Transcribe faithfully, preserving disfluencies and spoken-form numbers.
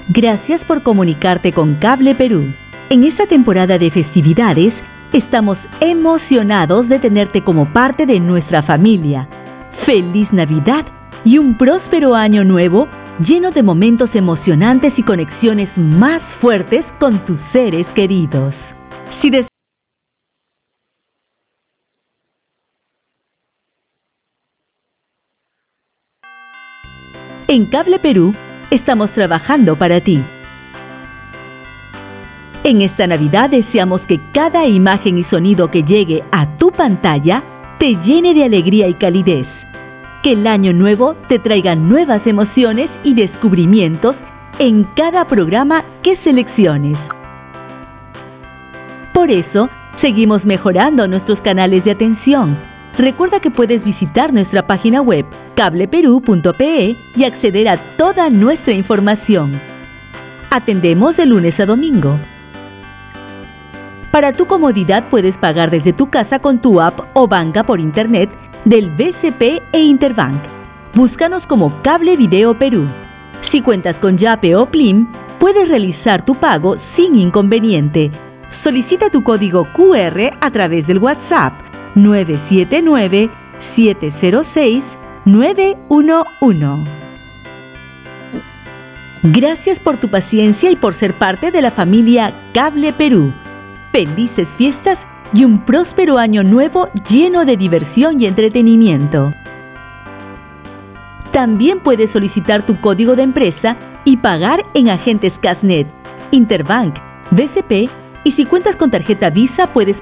Gracias por comunicarte con Cable Perú. En esta temporada de festividades, estamos emocionados de tenerte como parte de nuestra familia. ¡Feliz Navidad y un próspero año nuevo lleno de momentos emocionantes y conexiones más fuertes con tus seres queridos! Si des- En Cable Perú, estamos trabajando para ti. En esta Navidad deseamos que cada imagen y sonido que llegue a tu pantalla te llene de alegría y calidez. Que el año nuevo te traiga nuevas emociones y descubrimientos en cada programa que selecciones. Por eso, seguimos mejorando nuestros canales de atención. Recuerda que puedes visitar nuestra página web cable perú punto pe y acceder a toda nuestra información. Atendemos de lunes a domingo. Para tu comodidad puedes pagar desde tu casa con tu app o banca por internet del B C P e Interbank. Búscanos como Cable Video Perú. Si cuentas con Yape o Plim, puedes realizar tu pago sin inconveniente. Solicita tu código Q R a través del WhatsApp nueve siete nueve, siete cero seis, nueve uno uno. Gracias por tu paciencia y por ser parte de la familia Cable Perú. Felices fiestas y un próspero año nuevo lleno de diversión y entretenimiento. También puedes solicitar tu código de empresa y pagar en agentes Casnet, Interbank, B C P y si cuentas con tarjeta Visa puedes